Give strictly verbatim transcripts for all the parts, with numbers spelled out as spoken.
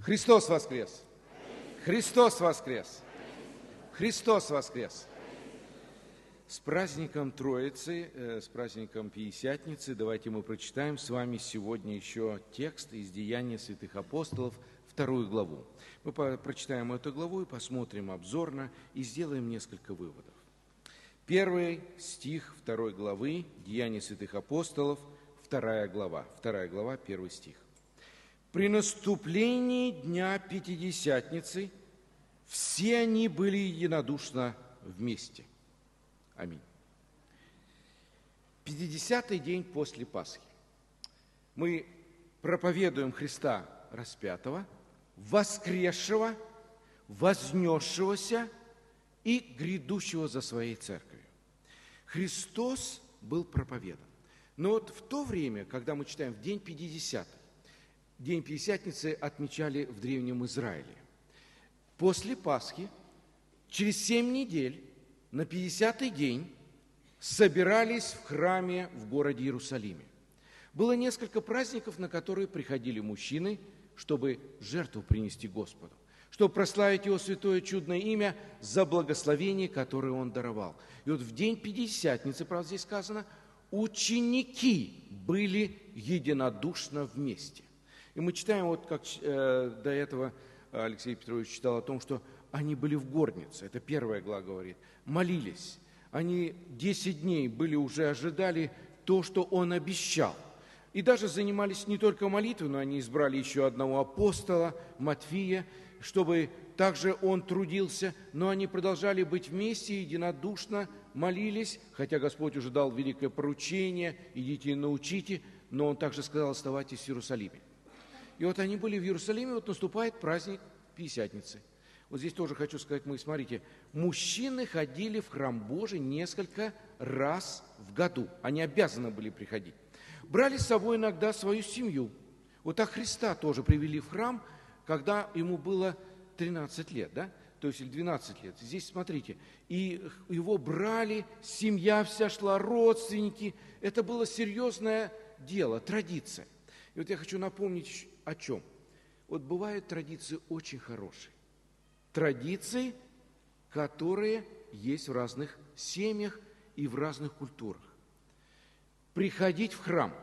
Христос воскрес! Христос воскрес! Христос воскрес! С праздником Троицы, э, с праздником Пятидесятницы давайте мы прочитаем с вами сегодня еще текст из Деяний святых апостолов, вторую главу. Мы по- прочитаем эту главу и посмотрим обзорно и сделаем несколько выводов. Первый стих второй главы Деяний святых апостолов, вторая глава. Вторая глава, первый стих. «При наступлении дня Пятидесятницы все они были единодушно вместе». Аминь. Пятидесятый день после Пасхи. Мы проповедуем Христа распятого, воскресшего, вознесшегося и грядущего за своей церковью. Христос был проповедан. Но вот в то время, когда мы читаем в день Пятидесятый, день Пятидесятницы отмечали в Древнем Израиле. После Пасхи, через семь недель, на пятидесятый день собирались в храме в городе Иерусалиме. Было несколько праздников, на которые приходили мужчины, чтобы жертву принести Господу, чтобы прославить Его святое чудное имя за благословение, которое Он даровал. И вот в день Пятидесятницы, правда, здесь сказано, ученики были единодушно вместе. И мы читаем, вот как э, до этого Алексей Петрович читал о том, что они были в горнице, это первая глава говорит, молились. Они десять дней были уже, ожидали то, что Он обещал. И даже занимались не только молитвой, но они избрали еще одного апостола, Матфия, чтобы также он трудился, но они продолжали быть вместе, единодушно молились, хотя Господь уже дал великое поручение, идите и научите, но Он также сказал, оставайтесь в Иерусалиме. И вот они были в Иерусалиме, вот наступает праздник Пятидесятницы. Вот здесь тоже хочу сказать, мы, смотрите, мужчины ходили в храм Божий несколько раз в году. Они обязаны были приходить. Брали с собой иногда свою семью. Вот так Христа тоже привели в храм, когда ему было тринадцать лет, да? То есть или двенадцать лет. Здесь, смотрите, и его брали, семья вся шла, родственники. Это было серьезное дело, традиция. И вот я хочу напомнить о чем. Вот бывают традиции очень хорошие. Традиции, которые есть в разных семьях и в разных культурах. Приходить в храм.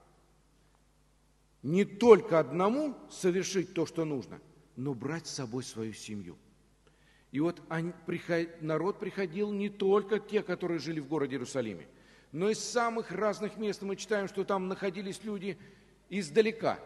Не только одному совершить то, что нужно, но брать с собой свою семью. И вот они, народ приходил не только те, которые жили в городе Иерусалиме, но из самых разных мест. Мы читаем, что там находились люди издалека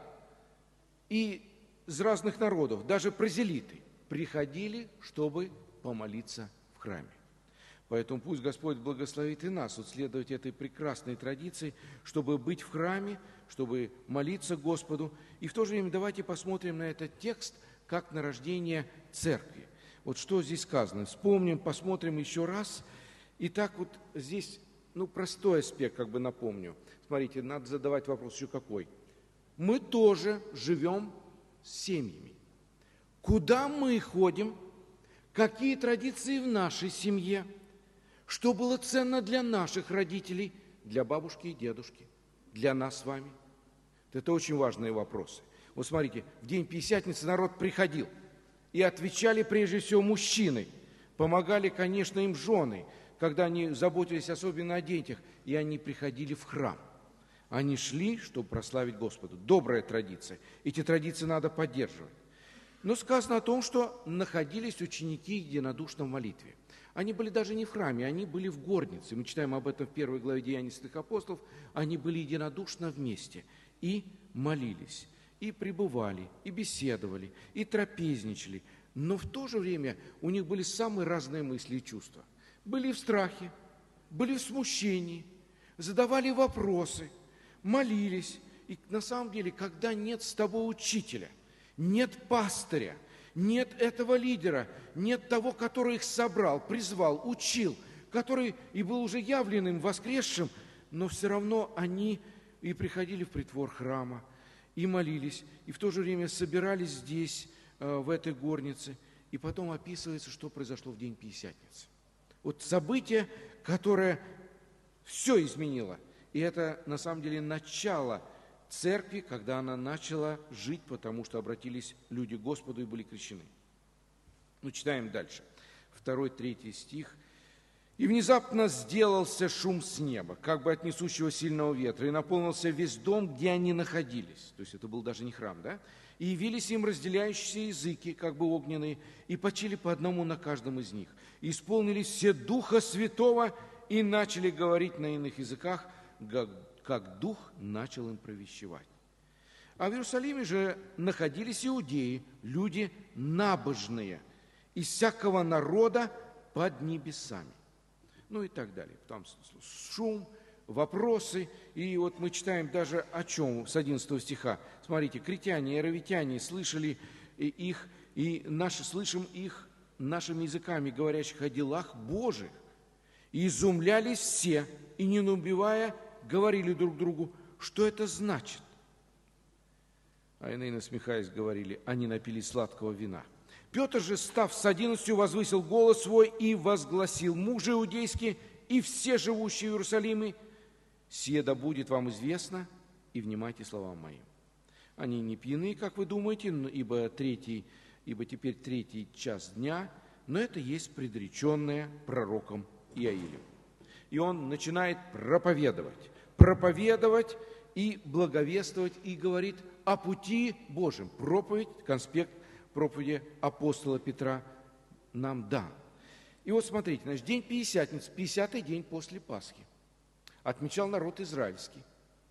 и из разных народов, даже прозелиты, приходили, чтобы помолиться в храме. Поэтому пусть Господь благословит и нас вот следовать этой прекрасной традиции, чтобы быть в храме, чтобы молиться Господу. И в то же время давайте посмотрим на этот текст, как на рождение церкви. Вот что здесь сказано. Вспомним, посмотрим еще раз. Итак, вот здесь, ну, простой аспект, как бы напомню. Смотрите, надо задавать вопрос еще какой. Мы тоже живем с семьями. Куда мы ходим? Какие традиции в нашей семье? Что было ценно для наших родителей, для бабушки и дедушки, для нас с вами? Это очень важные вопросы. Вот смотрите, в день Пятидесятницы народ приходил, и отвечали прежде всего мужчины. Помогали, конечно, им жены, когда они заботились особенно о детях, и они приходили в храм. Они шли, чтобы прославить Господа. Добрая традиция. Эти традиции надо поддерживать. Но сказано о том, что находились ученики единодушно в молитве. Они были даже не в храме, они были в горнице. Мы читаем об этом в первой главе Деяний святых апостолов. Они были единодушно вместе и молились, и пребывали, и беседовали, и трапезничали. Но в то же время у них были самые разные мысли и чувства. Были в страхе, были в смущении, задавали вопросы, молились. И на самом деле, когда нет с тобой учителя, нет пастыря, нет этого лидера, нет того, который их собрал, призвал, учил, который и был уже явленным, воскресшим, но все равно они и приходили в притвор храма, и молились, и в то же время собирались здесь, в этой горнице, и потом описывается, что произошло в день Пятидесятницы. Вот событие, которое все изменило, и это на самом деле начало церкви, когда она начала жить, потому что обратились люди к Господу и были крещены. Ну, читаем дальше. Второй, третий стих. «И внезапно сделался шум с неба, как бы от несущего сильного ветра, и наполнился весь дом, где они находились». То есть это был даже не храм, да? «И явились им разделяющиеся языки, как бы огненные, и почили по одному на каждом из них. И исполнились все Духа Святого, и начали говорить на иных языках, как Дух начал им провещевать». А в Иерусалиме же находились иудеи, люди набожные, из всякого народа под небесами. Ну и так далее. Там шум, вопросы. И вот мы читаем даже о чем с одиннадцатого стиха. Смотрите, критяне и аравитяне слышали их, и наши, слышим их нашими языками, говорящих о делах Божьих. И изумлялись все, и не убивая, говорили друг другу, что это значит. А иные, насмехаясь, говорили, они напились сладкого вина. Петр же, став с одиннадцатью, возвысил голос свой и возгласил: мужи иудейские и все живущие в Иерусалиме, сие да будет вам известно, и внимайте словам моим. Они не пьяны, как вы думаете, ибо, третий, ибо теперь третий час дня, но это есть предреченное пророком Иаилем. И он начинает проповедовать, проповедовать и благовествовать, и говорит о пути Божьем. Проповедь, конспект проповеди апостола Петра нам дан. И вот смотрите, значит, день Пятидесятницы, пятидесятый день после Пасхи, отмечал народ израильский.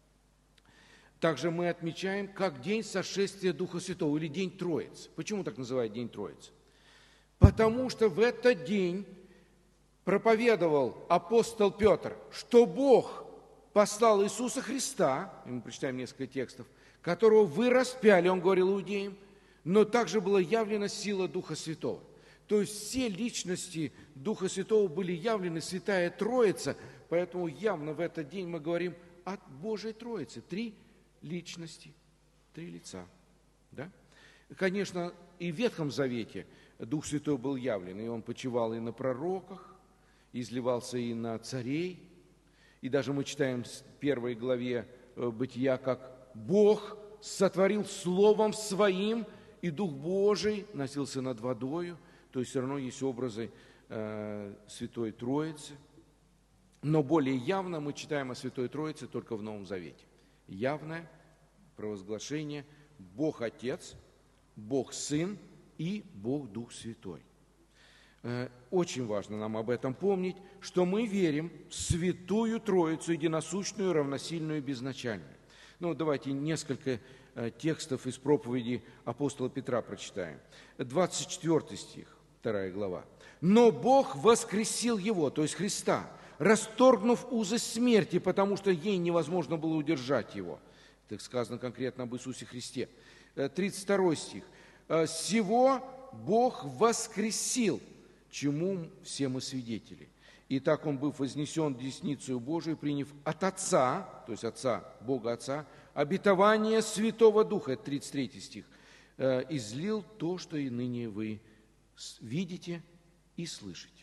Также мы отмечаем как день сошествия Духа Святого или день Троицы. Почему так называют день Троицы? Потому что в этот день проповедовал апостол Петр, что Бог послал Иисуса Христа, и мы прочитаем несколько текстов, которого вы распяли, он говорил иудеям, но также была явлена сила Духа Святого. То есть все личности Духа Святого были явлены, Святая Троица, поэтому явно в этот день мы говорим о Божьей Троице. Три личности, три лица. Да? Конечно, и в Ветхом Завете Дух Святой был явлен, и он почивал и на пророках, изливался и на царей. И даже мы читаем в первой главе Бытия, как Бог сотворил Словом Своим, и Дух Божий носился над водою. То есть все равно есть образы э, Святой Троицы. Но более явно мы читаем о Святой Троице только в Новом Завете. Явное провозглашение Бог Отец, Бог Сын и Бог Дух Святой. Э, очень важно нам об этом помнить, что мы верим в Святую Троицу, единосущную, равносильную, безначальную. Ну, давайте несколько текстов из проповеди апостола Петра прочитаем. двадцать четвёртый стих, вторая глава. «Но Бог воскресил Его», то есть Христа, расторгнув узы смерти, потому что ей невозможно было удержать Его. Так сказано конкретно об Иисусе Христе. тридцать второй стих. «Сего Бог воскресил, чему все мы свидетели. И так Он, быв вознесен десницею Божию, приняв от Отца, то есть Отца, Бога Отца, обетование Святого Духа», это тридцать третий стих, «излил то, что и ныне вы видите и слышите».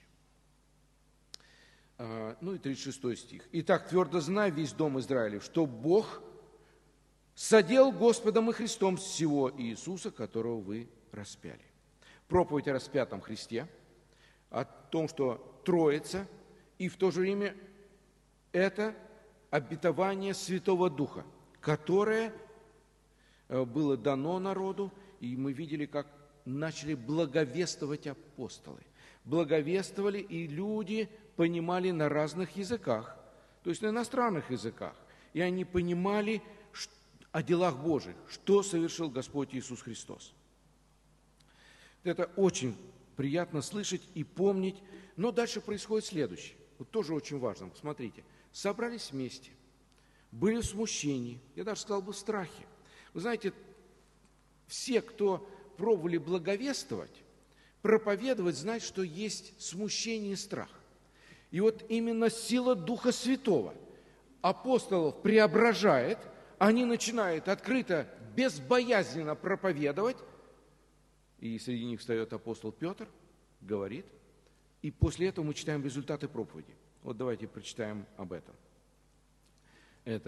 Ну и тридцать шестой стих. «Итак, твердо знай весь дом Израилев, что Бог содел Господом и Христом сего Иисуса, которого вы распяли». Проповедь о распятом Христе, о том, что Троица, и в то же время это обетование Святого Духа, которое было дано народу, и мы видели, как начали благовествовать апостолы. Благовествовали, и люди понимали на разных языках, то есть на иностранных языках, и они понимали о делах Божьих, что совершил Господь Иисус Христос. Это очень приятно слышать и помнить, но дальше происходит следующее. Вот тоже очень важно. Смотрите, собрались вместе, были в смущении, я даже сказал бы в страхе. Вы знаете, все, кто пробовали благовествовать, проповедовать, знают, что есть смущение и страх. И вот именно сила Духа Святого апостолов преображает, они начинают открыто, безбоязненно проповедовать, и среди них встает апостол Петр, говорит, и после этого мы читаем результаты проповеди. Вот давайте прочитаем об этом. Это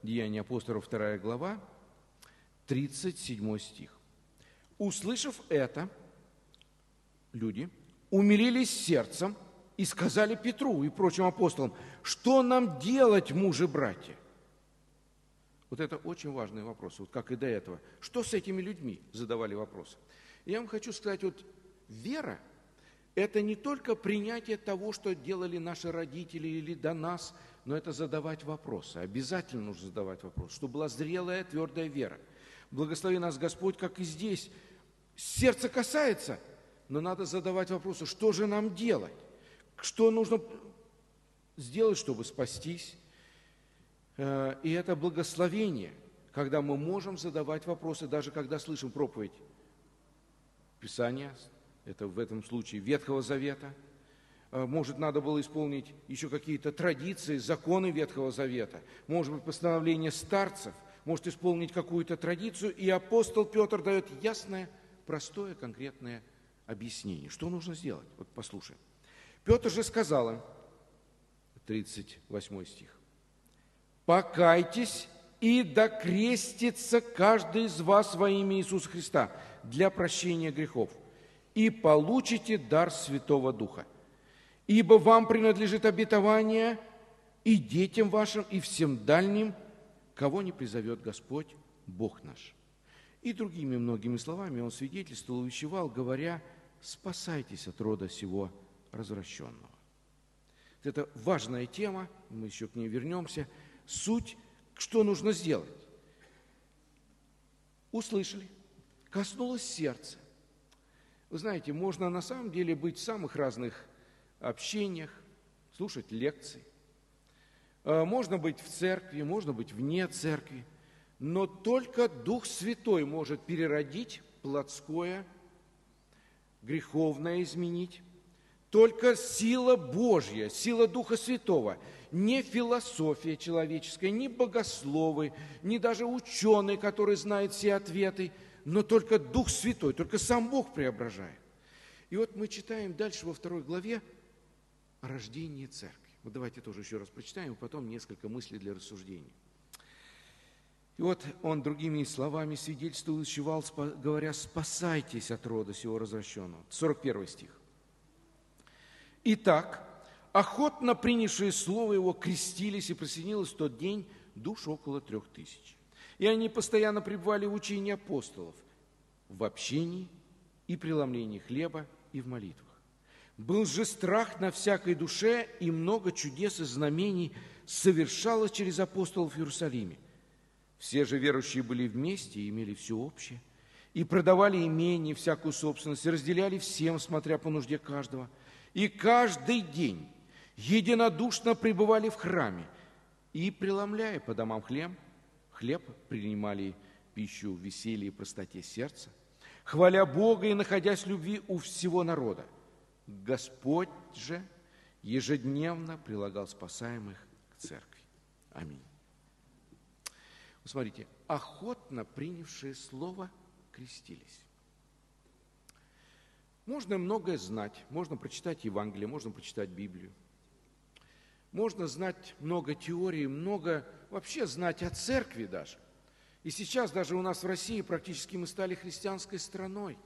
Деяния апостолов, вторая глава, тридцать седьмой стих. «Услышав это, люди умилились сердцем и сказали Петру и прочим апостолам: что нам делать, мужи-братья?» Вот это очень важный вопрос, вот как и до этого. Что с этими людьми? Задавали вопросы. Я вам хочу сказать, вот вера – это не только принятие того, что делали наши родители или до нас, но это задавать вопросы. Обязательно нужно задавать вопросы, чтобы была зрелая, твердая вера. Благослови нас Господь, как и здесь. Сердце касается, но надо задавать вопросы, что же нам делать? Что нужно сделать, чтобы спастись? И это благословение, когда мы можем задавать вопросы, даже когда слышим проповедь Писания, это в этом случае Ветхого Завета. Может, надо было исполнить еще какие-то традиции, законы Ветхого Завета. Может быть, постановление старцев, может исполнить какую-то традицию. И апостол Петр дает ясное, простое, конкретное объяснение. Что нужно сделать? Вот послушаем. Петр же сказал им, тридцать восьмой стих: «Покайтесь и докрестится каждый из вас во имя Иисуса Христа для прощения грехов, и получите дар Святого Духа. Ибо вам принадлежит обетование и детям вашим, и всем дальним, кого не призовет Господь, Бог наш». И другими многими словами он свидетельствовал, увещевал, говоря: «Спасайтесь от рода сего развращенного». Это важная тема, мы еще к ней вернемся. Суть, что нужно сделать? Услышали, коснулось сердца. Вы знаете, можно на самом деле быть в самых разных общениях, слушать лекции. Можно быть в церкви, можно быть вне церкви, но только Дух Святой может переродить плотское, греховное изменить. Только сила Божья, сила Духа Святого, не философия человеческая, не богословы, не даже ученые, которые знают все ответы, но только Дух Святой, только сам Бог преображает. И вот мы читаем дальше во второй главе о рождении церкви. Вот давайте тоже еще раз прочитаем, и потом несколько мыслей для рассуждений. И вот он другими словами свидетельствовал, увещевал, говоря: «Спасайтесь от рода сего развращенного». сорок первый стих. «Итак, охотно принявшие слово его крестились, и присоединилось в тот день душ около трех тысяч. И они постоянно пребывали в учении апостолов, в общении и преломлении хлеба и в молитвах. Был же страх на всякой душе, и много чудес и знамений совершалось через апостолов в Иерусалиме. Все же верующие были вместе и имели все общее, и продавали имение, всякую собственность, и разделяли всем, смотря по нужде каждого. И каждый день единодушно пребывали в храме, и, преломляя по домам хлеб, хлеб принимали пищу в веселье и простоте сердца, хваля Бога и находясь в любви у всего народа. Господь же ежедневно прилагал спасаемых к церкви». Аминь. Смотрите, охотно принявшие слово крестились. Можно многое знать, можно прочитать Евангелие, можно прочитать Библию. Можно знать много теорий, много вообще знать о церкви даже. И сейчас даже у нас в России практически мы стали христианской страной.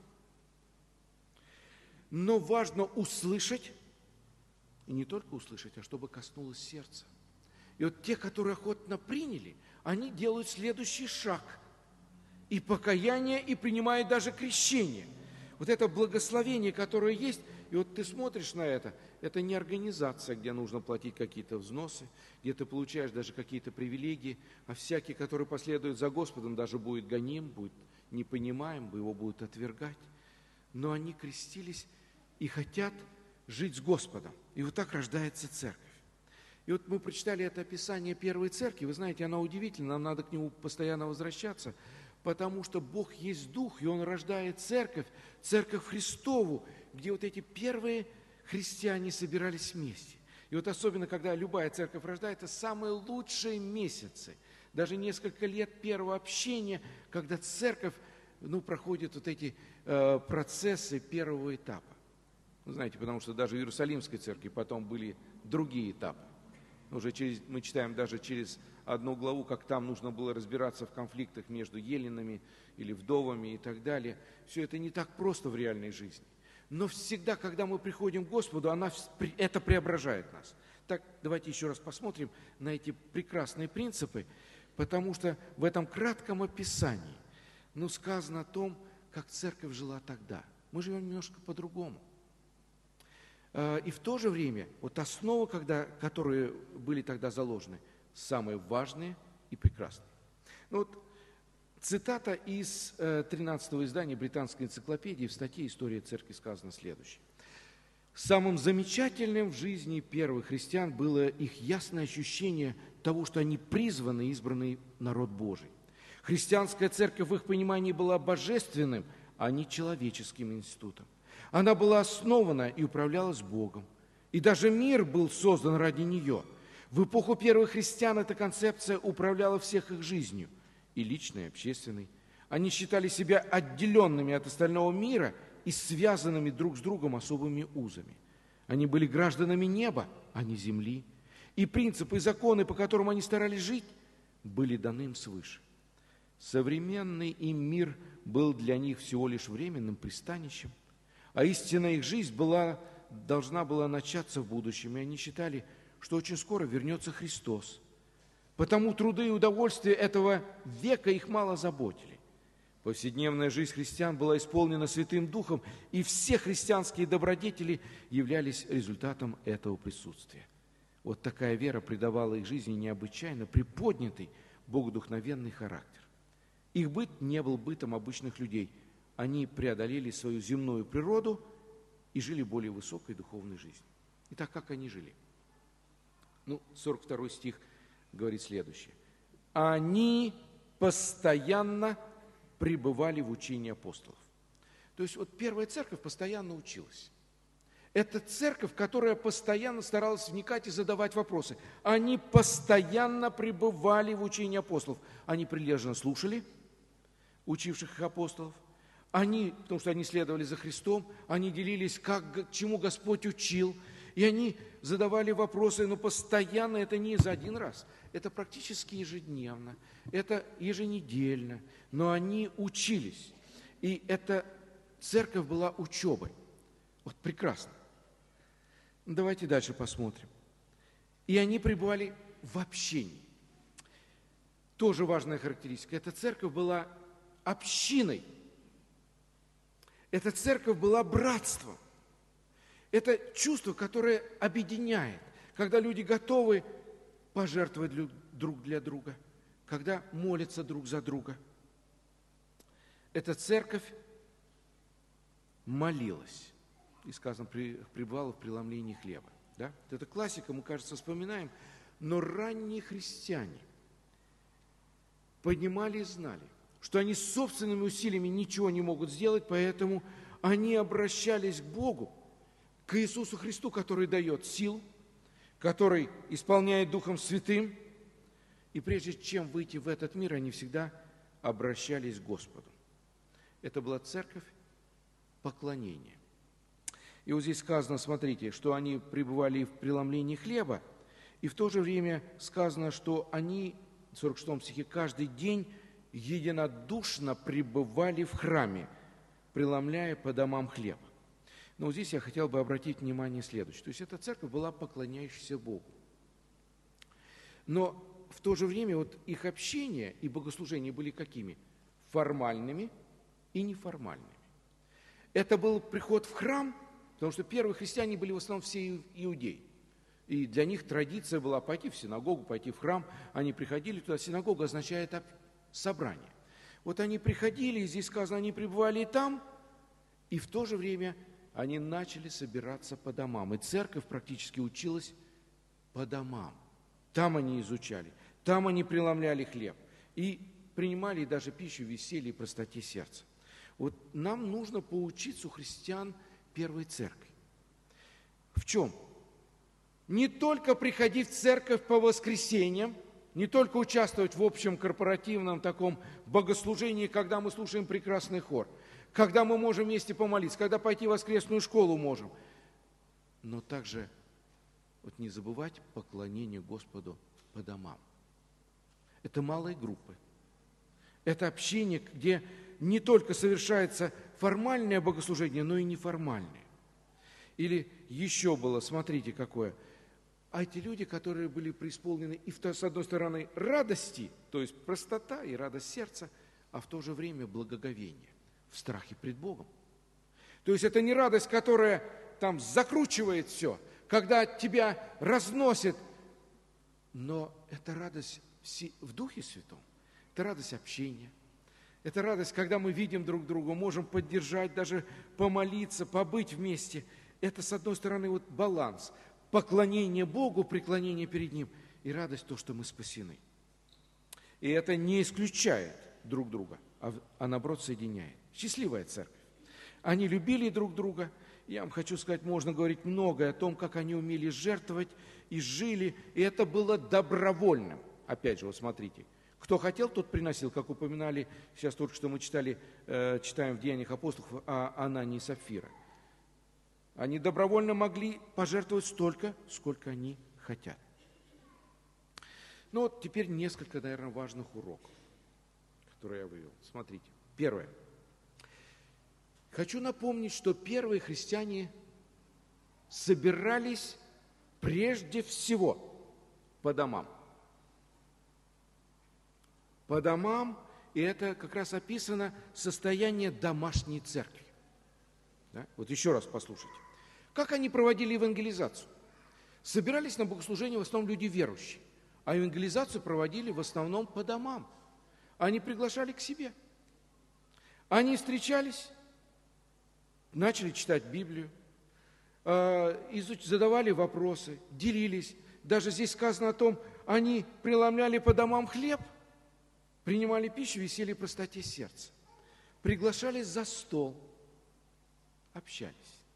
Но важно услышать, и не только услышать, а чтобы коснулось сердца. И вот те, которые охотно приняли, они делают следующий шаг. И покаяние, и принимают даже крещение. Вот это благословение, которое есть, и вот ты смотришь на это, это не организация, где нужно платить какие-то взносы, где ты получаешь даже какие-то привилегии, а всякий, который последует за Господом, даже будет гоним, будет непонимаем, его будут отвергать. Но они крестились и хотят жить с Господом. И вот так рождается церковь. И вот мы прочитали это описание первой церкви. Вы знаете, она удивительна, нам надо к нему постоянно возвращаться, потому что Бог есть Дух, и Он рождает церковь, церковь Христову, где вот эти первые христиане собирались вместе. И вот особенно, когда любая церковь рождается, самые лучшие месяцы, даже несколько лет первого общения, когда церковь ну, проходит вот эти э, процессы первого этапа. Вы знаете, потому что даже в Иерусалимской церкви потом были другие этапы. Уже через, мы читаем даже через одну главу, как там нужно было разбираться в конфликтах между еленами или вдовами и так далее. Все это не так просто в реальной жизни. Но всегда, когда мы приходим к Господу, она, это преображает нас. Так, давайте еще раз посмотрим на эти прекрасные принципы, потому что в этом кратком описании ну, сказано о том, как церковь жила тогда. Мы живем немножко по-другому. И в то же время, вот основы, когда, которые были тогда заложены, самые важные и прекрасные. Ну, вот, цитата из тринадцатого издания британской энциклопедии в статье «История церкви» сказано следующее. Самым замечательным в жизни первых христиан было их ясное ощущение того, что они призваны и избранный народ Божий. Христианская церковь в их понимании была божественным, а не человеческим институтом. Она была основана и управлялась Богом. И даже мир был создан ради нее. В эпоху первых христиан эта концепция управляла всех их жизнью, и личной, и общественной. Они считали себя отделенными от остального мира и связанными друг с другом особыми узами. Они были гражданами неба, а не земли. И принципы и законы, по которым они старались жить, были даны им свыше. Современный им мир был для них всего лишь временным пристанищем, а истинная их жизнь была, должна была начаться в будущем, и они считали, что очень скоро вернется Христос. Потому труды и удовольствия этого века их мало заботили. Повседневная жизнь христиан была исполнена Святым Духом, и все христианские добродетели являлись результатом этого присутствия. Вот такая вера придавала их жизни необычайно приподнятый, богодухновенный характер. Их быт не был бытом обычных людей. Они преодолели свою земную природу и жили более высокой духовной жизнью. Итак, как они жили? Ну, сорок второй стих говорит следующее. Они постоянно пребывали в учении апостолов. То есть вот первая церковь постоянно училась. Это церковь, которая постоянно старалась вникать и задавать вопросы. Они постоянно пребывали в учении апостолов. Они прилежно слушали учивших их апостолов. Они, потому что они следовали за Христом, они делились, как, чему Господь учил. И они задавали вопросы, но постоянно, это не за один раз, это практически ежедневно, это еженедельно, но они учились. И эта церковь была учебой. Вот прекрасно. Давайте дальше посмотрим. И они пребывали в общении. Тоже важная характеристика. Эта церковь была общиной. Эта церковь была братством. Это чувство, которое объединяет, когда люди готовы пожертвовать друг для друга, когда молятся друг за друга. Эта церковь молилась, и сказано, пребывала в преломлении хлеба. Да? Это классика, мы, кажется, вспоминаем, но ранние христиане понимали и знали, что они собственными усилиями ничего не могут сделать, поэтому они обращались к Богу, к Иисусу Христу, который дает сил, который исполняет Духом Святым. И прежде чем выйти в этот мир, они всегда обращались к Господу. Это была церковь поклонения. И вот здесь сказано, смотрите, что они пребывали в преломлении хлеба, и в то же время сказано, что они, в сорок шестом стихе, каждый день единодушно пребывали в храме, преломляя по домам хлеб. Но вот здесь я хотел бы обратить внимание на следующее. То есть эта церковь была поклоняющаяся Богу. Но в то же время вот их общение и богослужение были какими? Формальными и неформальными. Это был приход в храм, потому что первые христиане были в основном все иудеи. И для них традиция была пойти в синагогу, пойти в храм. Они приходили туда. Синагога означает собрание. Вот они приходили, и здесь сказано, они пребывали и там, и в то же время они начали собираться по домам. И церковь практически училась по домам. Там они изучали, там они преломляли хлеб. И принимали даже пищу в веселье и простоте сердца. Вот нам нужно поучиться у христиан первой церкви. В чем? Не только приходить в церковь по воскресеньям, не только участвовать в общем корпоративном таком богослужении, когда мы слушаем прекрасный хор, когда мы можем вместе помолиться, когда пойти в воскресную школу можем, но также вот не забывать поклонение Господу по домам. Это малые группы. Это общение, где не только совершается формальное богослужение, но и неформальное. Или еще было, смотрите, какое. А эти люди, которые были преисполнены и, с одной стороны, радости, то есть простота и радость сердца, а в то же время благоговение, в страхе пред Богом. То есть это не радость, которая там закручивает все, когда тебя разносит, но это радость в Духе Святом, это радость общения, это радость, когда мы видим друг друга, можем поддержать, даже помолиться, побыть вместе. Это, с одной стороны, вот баланс, поклонение Богу, преклонение перед Ним, и радость то, что мы спасены. И это не исключает друг друга, а, а наоборот соединяет. Счастливая церковь. Они любили друг друга. Я вам хочу сказать, можно говорить многое о том, как они умели жертвовать и жили, и это было добровольным. Опять же, вот смотрите, кто хотел, тот приносил, как упоминали, сейчас только что мы читали, э, читаем в Деяниях апостолов о Анании и Сапфира. Они добровольно могли пожертвовать столько, сколько они хотят. Ну вот теперь несколько, наверное, важных уроков, которые я вывел. Смотрите. Первое. Хочу напомнить, что первые христиане собирались прежде всего по домам. По домам, и это как раз описано состояние домашней церкви. Да? Вот еще раз послушайте. Как они проводили евангелизацию? Собирались на богослужение в основном люди верующие, а евангелизацию проводили в основном по домам. Они приглашали к себе. Они встречались, начали читать Библию, задавали вопросы, делились. Даже здесь сказано о том, они преломляли по домам хлеб, принимали пищу, веселье и простоте сердца. Приглашались за стол, общались.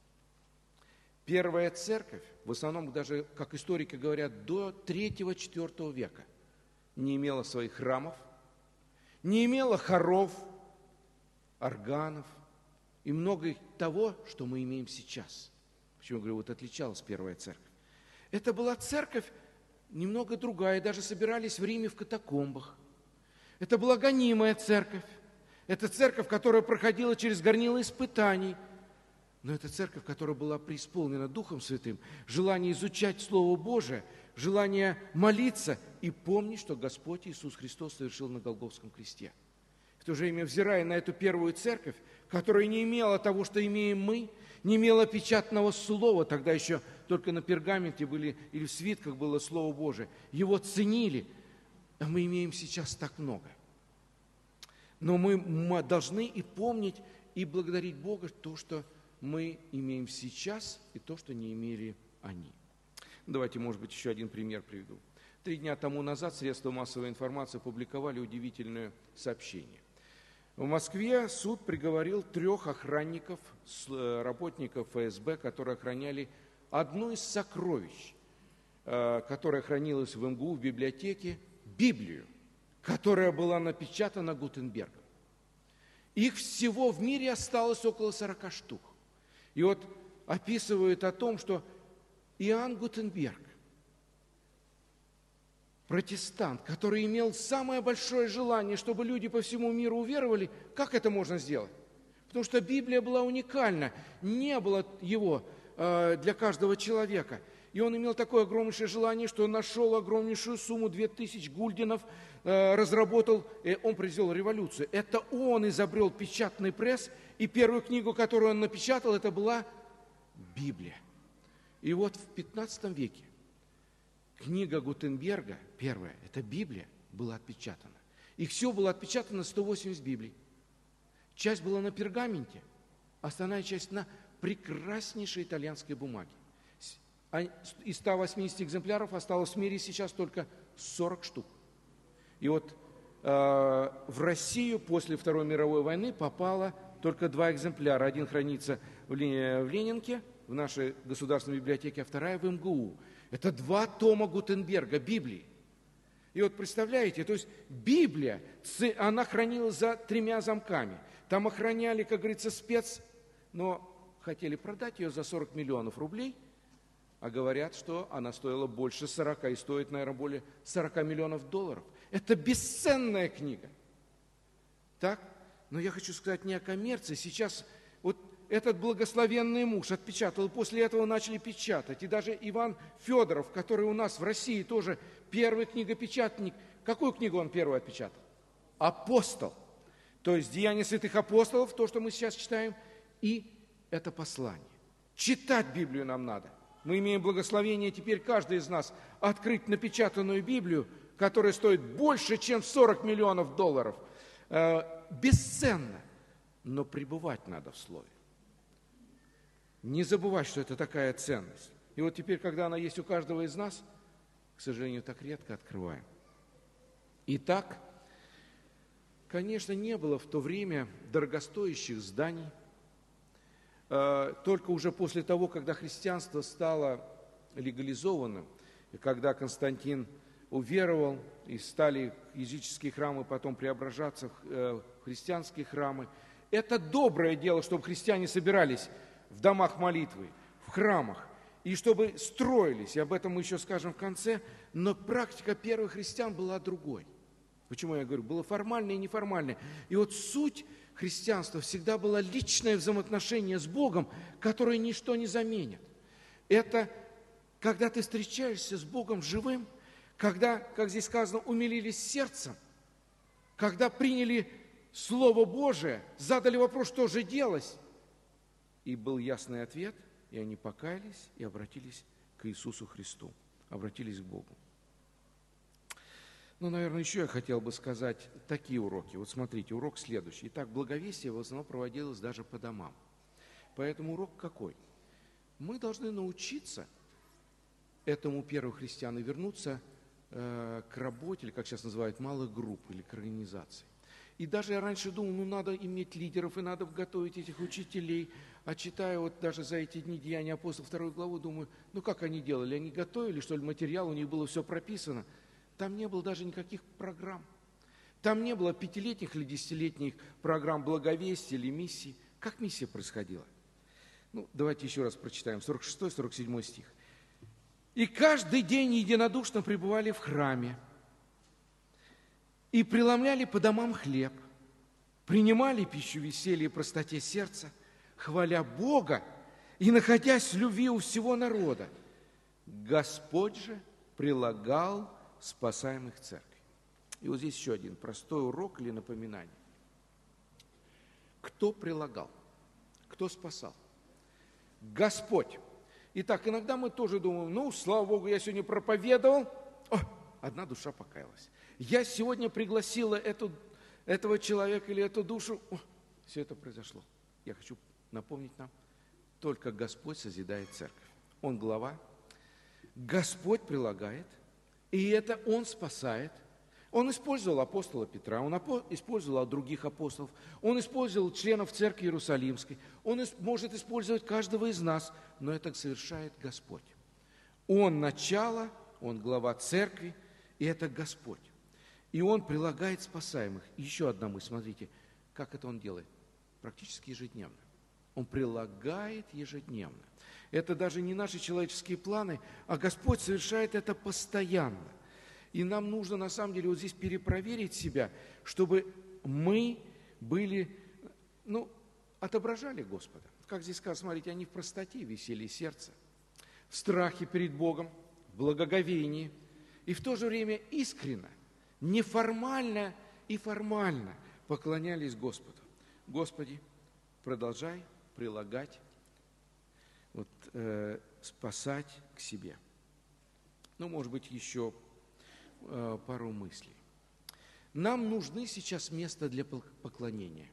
Первая церковь, в основном даже, как историки говорят, до третьего-четвёртого века не имела своих храмов, не имела хоров, органов и много того, что мы имеем сейчас. Почему я говорю, вот отличалась первая церковь. Это была церковь немного другая, даже собирались в Риме в катакомбах. Это была гонимая церковь. Это церковь, которая проходила через горнило испытаний. Но это церковь, которая была преисполнена Духом Святым, желание изучать Слово Божие, желание молиться и помнить, что Господь Иисус Христос совершил на Голгофском кресте. В то же время, взирая на эту первую церковь, которая не имела того, что имеем мы, не имела печатного слова, тогда еще только на пергаменте были, или в свитках было Слово Божие, его ценили, а мы имеем сейчас так много. Но мы должны и помнить, и благодарить Бога то, что мы имеем сейчас, и то, что не имели они. Давайте, может быть, еще один пример приведу. Три дня тому назад средства массовой информации опубликовали удивительное сообщение. В Москве суд приговорил трех охранников, работников эф эс бэ, которые охраняли одну из сокровищ, которая хранилась в эм гэ у в библиотеке, Библию, которая была напечатана Гутенбергом. Их всего в мире осталось около сорока штук. И вот описывают о том, что Иоанн Гутенберг, протестант, который имел самое большое желание, чтобы люди по всему миру уверовали, как это можно сделать? Потому что Библия была уникальна, не было его э, для каждого человека. И он имел такое огромнейшее желание, что он нашел огромнейшую сумму, две тысячи гульденов, э, разработал, э, он произвел революцию. Это он изобрел печатный пресс, и первую книгу, которую он напечатал, это была Библия. И вот в пятнадцатом веке книга Гутенберга, первая, это Библия, была отпечатана. И все было отпечатано, сто восемьдесят Библий. Часть была на пергаменте, остальная часть на прекраснейшей итальянской бумаге. Из ста восьмидесяти экземпляров осталось в мире сейчас только сорок штук. И вот э, в Россию после Второй мировой войны попало только два экземпляра. Один хранится в, Лени, в Ленинке, в нашей государственной библиотеке, а вторая в эм гэ у. Это два тома Гутенберга, Библии. И вот представляете, то есть Библия, она хранилась за тремя замками. Там охраняли, как говорится, спец, но хотели продать ее за сорок миллионов рублей. А говорят, что она стоила больше сорока и стоит, наверное, более сорока миллионов долларов. Это бесценная книга. Так? Но я хочу сказать не о коммерции. Сейчас вот этот благословенный муж отпечатал, и после этого начали печатать. И даже Иван Федоров, который у нас в России тоже первый книгопечатник, какую книгу он первую отпечатал? Апостол. То есть Деяния святых апостолов, то, что мы сейчас читаем, и это послание. Читать Библию нам надо. Мы имеем благословение теперь каждый из нас открыть напечатанную Библию, которая стоит больше, чем сорок миллионов долларов. Э, бесценно. Но пребывать надо в Слове. Не забывать, что это такая ценность. И вот теперь, когда она есть у каждого из нас, к сожалению, так редко открываем. Итак, конечно, не было в то время дорогостоящих зданий. Только уже после того, когда христианство стало легализованным, и когда Константин уверовал, и стали языческие храмы потом преображаться в христианские храмы, это доброе дело, чтобы христиане собирались в домах молитвы, в храмах, и чтобы строились, и об этом мы еще скажем в конце, но практика первых христиан была другой. Почему я говорю? Было формальное и неформальное. И вот суть христианства всегда было личное взаимоотношение с Богом, которое ничто не заменит. Это когда ты встречаешься с Богом живым, когда, как здесь сказано, умилились сердцем, когда приняли Слово Божие, задали вопрос, что же делать, и был ясный ответ, и они покаялись и обратились к Иисусу Христу, обратились к Богу. Ну, наверное, еще я хотел бы сказать такие уроки. Вот смотрите, урок следующий. Итак, благовестие в основном проводилось даже по домам. Поэтому урок какой? Мы должны научиться этому первым христианам вернуться э, к работе, или как сейчас называют, малых групп, или к организации. И даже я раньше думал, ну, надо иметь лидеров, и надо готовить этих учителей. А читая вот даже за эти дни Деяния апостолов, вторую главу, думаю, ну, как они делали? Они готовили, что ли, материал, у них было все прописано. Там не было даже никаких программ. Там не было пятилетних или десятилетних программ благовестия или миссий. Как миссия происходила? Ну, давайте еще раз прочитаем, сорок шестой сорок седьмой стих. «И каждый день единодушно пребывали в храме, и преломляли по домам хлеб, принимали пищу веселья и простоте сердца, хваля Бога и находясь в любви у всего народа. Господь же прилагал спасаемых церкви». И вот здесь еще один простой урок или напоминание. Кто прилагал? Кто спасал? Господь. Итак, иногда мы тоже думаем, ну, слава Богу, я сегодня проповедовал, о, одна душа покаялась. Я сегодня пригласила эту, этого человека или эту душу, о, все это произошло. Я хочу напомнить нам, только Господь созидает церковь. Он глава, Господь прилагает, и это Он спасает. Он использовал апостола Петра, Он использовал других апостолов, Он использовал членов церкви Иерусалимской, Он может использовать каждого из нас, но это совершает Господь. Он начало, Он глава церкви, и это Господь. И Он прилагает спасаемых. Еще одна мысль, смотрите, как это Он делает? Практически ежедневно. Он прилагает ежедневно. Это даже не наши человеческие планы, а Господь совершает это постоянно. И нам нужно, на самом деле, вот здесь перепроверить себя, чтобы мы были, ну, отображали Господа. Как здесь сказано, смотрите, они в простоте, веселье сердца, в страхе перед Богом, в благоговении, и в то же время искренно, неформально и формально поклонялись Господу. Господи, продолжай прилагать, вот, э, спасать к себе. Ну, может быть, еще э, пару мыслей. Нам нужны сейчас места для поклонения.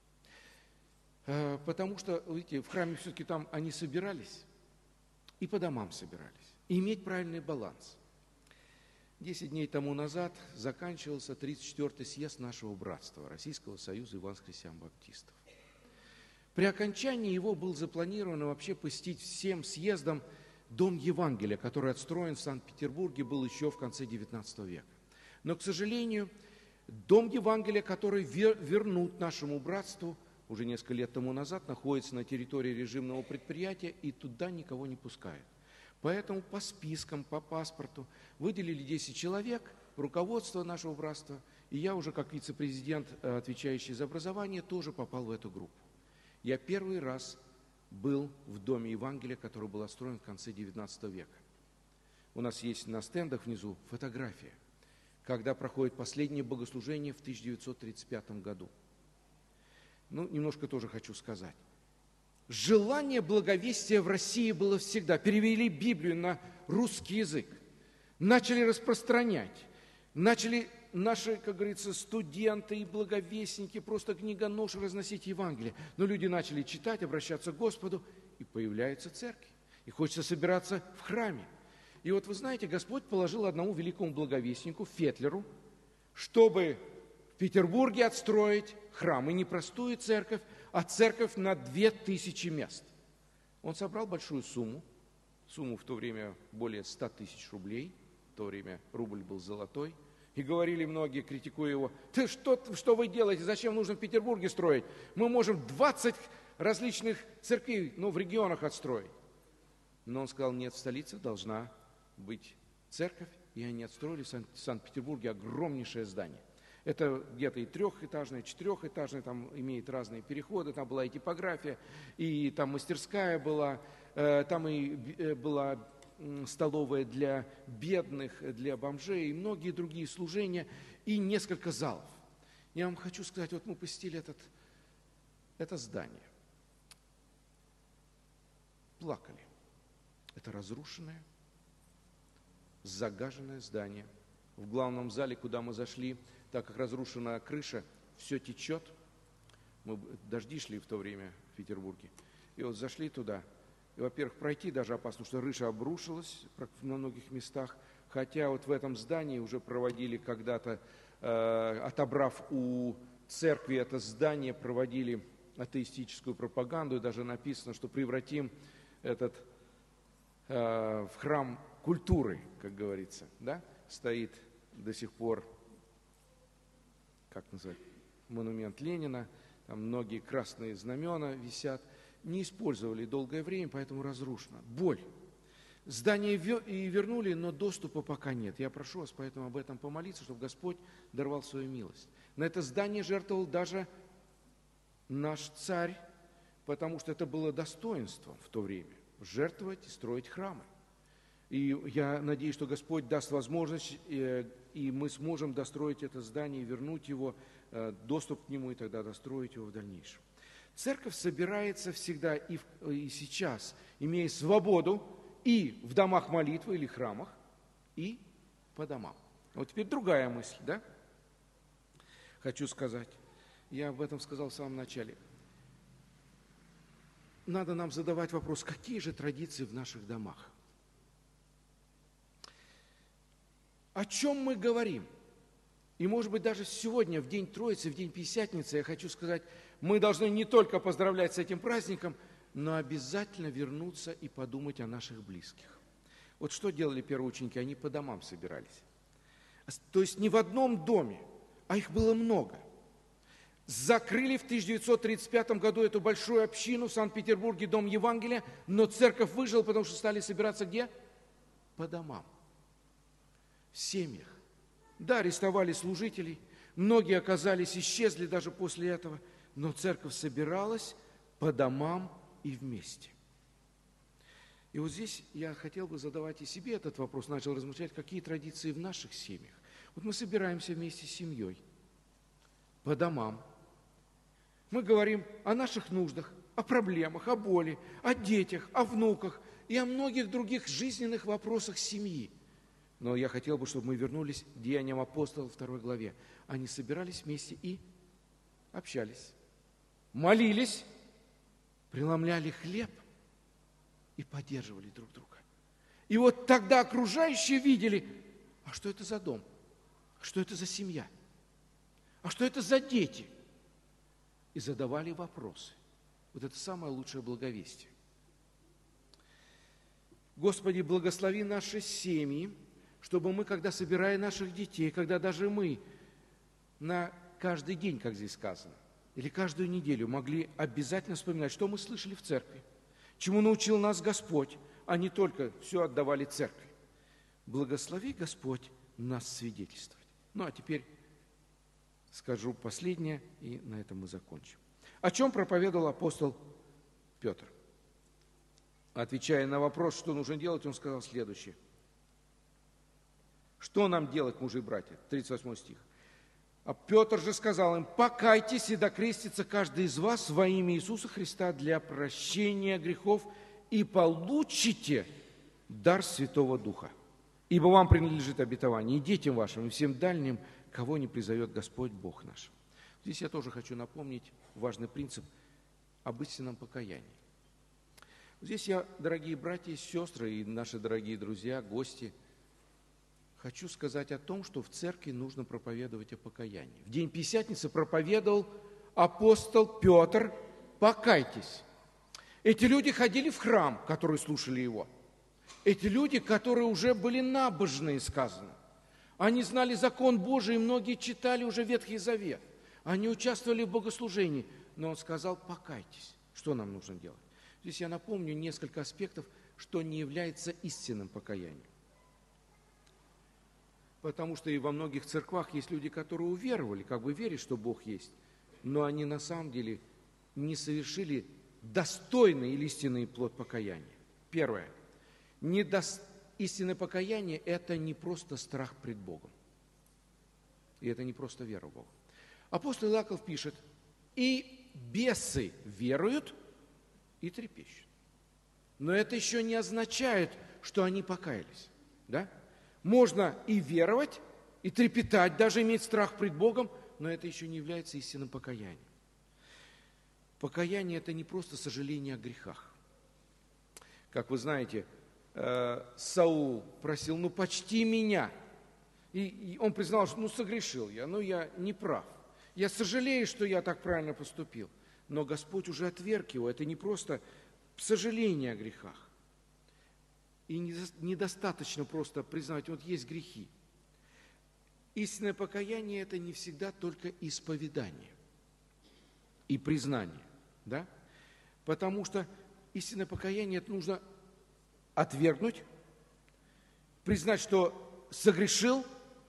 Э, потому что, видите, в храме все-таки там они собирались, и по домам собирались. И иметь правильный баланс. Десять дней тому назад заканчивался тридцать четвёртый съезд нашего братства, Российского союза евангельских христиан-баптистов. При окончании его был запланировано вообще посетить всем съездом Дом Евангелия, который отстроен в Санкт-Петербурге, был еще в конце девятнадцатого века. Но, к сожалению, Дом Евангелия, который вернут нашему братству уже несколько лет тому назад, находится на территории режимного предприятия, и туда никого не пускают. Поэтому по спискам, по паспорту выделили десять человек, руководство нашего братства, и я уже как вице-президент, отвечающий за образование, тоже попал в эту группу. Я первый раз был в Доме Евангелия, который был отстроен в конце девятнадцатого века. У нас есть на стендах внизу фотография, когда проходит последнее богослужение в тысяча девятьсот тридцать пятом году. Ну, немножко тоже хочу сказать. Желание благовестия в России было всегда. Перевели Библию на русский язык, начали распространять, начали наши, как говорится, студенты и благовестники, просто книгоноши разносить Евангелие. Но люди начали читать, обращаться к Господу, и появляются церкви. И хочется собираться в храме. И вот вы знаете, Господь положил одному великому благовестнику, Фетлеру, чтобы в Петербурге отстроить храм. И не простую церковь, а церковь на две тысячи мест. Он собрал большую сумму, сумму в то время более ста тысяч рублей, в то время рубль был золотой. И говорили многие, критикуя его: «Ты что, что вы делаете, зачем нужно в Петербурге строить? Мы можем двадцать различных церквей, ну, в регионах отстроить». Но он сказал: нет, в столице должна быть церковь, и они отстроили в Санкт-Петербурге огромнейшее здание. Это где-то и трехэтажное, четырехэтажное, там имеет разные переходы, там была и типография, и там мастерская была, там и была столовая для бедных, для бомжей, и многие другие служения, и несколько залов. Я вам хочу сказать, вот мы посетили этот, это здание, плакали. Это разрушенное, загаженное здание. В главном зале, куда мы зашли, так как разрушена крыша, все течет. Мы, дожди шли в то время в Петербурге. И вот зашли туда. И, во-первых, пройти даже опасно, потому что крыша обрушилась на многих местах. Хотя вот в этом здании уже проводили когда-то, э, отобрав у церкви это здание, проводили атеистическую пропаганду. И даже написано, что превратим этот в храм культуры, как говорится, да, стоит до сих пор, как называть, монумент Ленина, там многие красные знамена висят, не использовали долгое время, поэтому разрушено. Боль. Здание и вернули, но доступа пока нет. Я прошу вас поэтому об этом помолиться, чтобы Господь даровал свою милость. На это здание жертвовал даже наш царь, потому что это было достоинством в то время. Жертвовать и строить храмы. И я надеюсь, что Господь даст возможность, и мы сможем достроить это здание, и вернуть его, доступ к нему, и тогда достроить его в дальнейшем. Церковь собирается всегда и, в, и сейчас, имея свободу и в домах молитвы или храмах, и по домам. Вот теперь другая мысль, да? Хочу сказать. Я об этом сказал в самом начале. Надо нам задавать вопрос, какие же традиции в наших домах? О чем мы говорим? И, может быть, даже сегодня, в день Троицы, в день Пятидесятницы, я хочу сказать, мы должны не только поздравлять с этим праздником, но обязательно вернуться и подумать о наших близких. Вот что делали первые ученики? Они по домам собирались. То есть не в одном доме, а их было много. Закрыли в тысяча девятьсот тридцать пятом году эту большую общину в Санкт-Петербурге, Дом Евангелия, но церковь выжила, потому что стали собираться где? По домам, в семьях. Да, арестовали служителей, многие оказались, исчезли даже после этого, но церковь собиралась по домам и вместе. И вот здесь я хотел бы задавать и себе этот вопрос, начал размышлять, какие традиции в наших семьях. Вот мы собираемся вместе с семьей, по домам. Мы говорим о наших нуждах, о проблемах, о боли, о детях, о внуках и о многих других жизненных вопросах семьи. Но я хотел бы, чтобы мы вернулись к Деяниям апостолов второй главе. Они собирались вместе и общались, молились, преломляли хлеб и поддерживали друг друга. И вот тогда окружающие видели, а что это за дом? А что это за семья? А что это за дети? И задавали вопросы. Вот это самое лучшее благовестие. Господи, благослови наши семьи, чтобы мы, когда собирая наших детей, когда даже мы на каждый день, как здесь сказано, или каждую неделю могли обязательно вспоминать, что мы слышали в церкви, чему научил нас Господь, а не только все отдавали церкви. Благослови, Господь, нас свидетельствовать. Ну, а теперь скажу последнее, и на этом мы закончим. О чем проповедовал апостол Петр? Отвечая на вопрос, что нужно делать, он сказал следующее. Что нам делать, мужи и братья? тридцать восьмой стих. А Петр же сказал им: покайтесь и докрестится каждый из вас во имя Иисуса Христа для прощения грехов, и получите дар Святого Духа. Ибо вам принадлежит обетование, и детям вашим, и всем дальним, кого не призовет Господь Бог наш. Здесь я тоже хочу напомнить важный принцип об истинном покаянии. Здесь я, дорогие братья и сестры, и наши дорогие друзья, гости, хочу сказать о том, что в церкви нужно проповедовать о покаянии. В день Пятидесятницы проповедовал апостол Петр: покайтесь. Эти люди ходили в храм, которые слушали его. Эти люди, которые уже были набожные, сказано. Они знали закон Божий, и многие читали уже Ветхий Завет. Они участвовали в богослужении, но он сказал: покайтесь. Что нам нужно делать? Здесь я напомню несколько аспектов, что не является истинным покаянием. Потому что и во многих церквах есть люди, которые уверовали, как бы верят, что Бог есть, но они на самом деле не совершили достойный или истинный плод покаяния. Первое. Недо... Истинное покаяние – это не просто страх пред Богом. И это не просто вера в Бога. Апостол Иаков пишет: и бесы веруют и трепещут. Но это еще не означает, что они покаялись. Да? Можно и веровать, и трепетать, даже иметь страх пред Богом, но это еще не является истинным покаянием. Покаяние – это не просто сожаление о грехах. Как вы знаете, Саул просил: ну, почти меня. И он признал, что ну, согрешил я, но я не прав. Я сожалею, что я так правильно поступил. Но Господь уже отверг его. Это не просто сожаление о грехах. И недостаточно просто признать: вот есть грехи. Истинное покаяние – это не всегда только исповедание и признание. Да? Потому что истинное покаяние – это нужно отвергнуть, признать, что согрешил,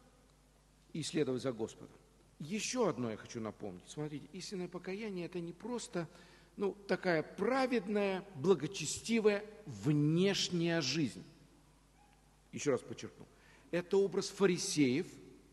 и следовать за Господом. Еще одно я хочу напомнить. Смотрите, истинное покаяние – это не просто ну, такая праведная, благочестивая внешняя жизнь. Еще раз подчеркну. Это образ фарисеев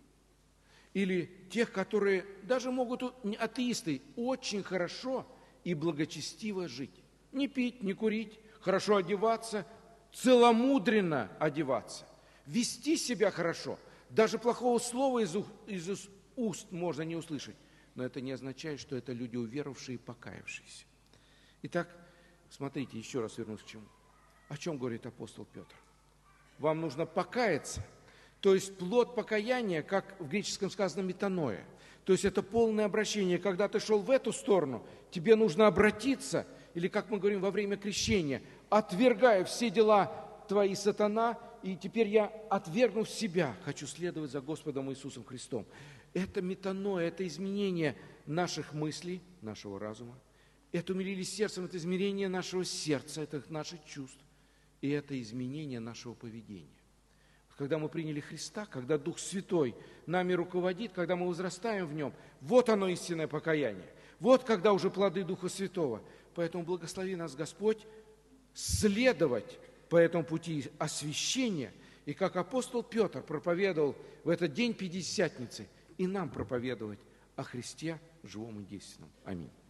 или тех, которые даже могут, атеисты, очень хорошо и благочестиво жить. Не пить, не курить, хорошо одеваться, целомудренно одеваться, вести себя хорошо. Даже плохого слова из, из уст можно не услышать. Но это не означает, что это люди уверовавшие и покаявшиеся. Итак, смотрите, еще раз вернусь к чему. О чем говорит апостол Петр? Вам нужно покаяться. То есть плод покаяния, как в греческом сказано, метаноя. То есть это полное обращение. Когда ты шел в эту сторону, тебе нужно обратиться, или, как мы говорим во время крещения, отвергая все дела твои, сатана, и теперь я, отвергнув себя, хочу следовать за Господом Иисусом Христом. Это метаноя, это изменение наших мыслей, нашего разума. Это умилились сердцем, это измерение нашего сердца, это наших чувств. И это изменение нашего поведения. Когда мы приняли Христа, когда Дух Святой нами руководит, когда мы возрастаем в Нем, вот оно истинное покаяние. Вот когда уже плоды Духа Святого. Поэтому благослови нас, Господь, следовать по этому пути освящения. И как апостол Петр проповедовал в этот день Пятидесятницы, и нам проповедовать о Христе живом и действенном. Аминь.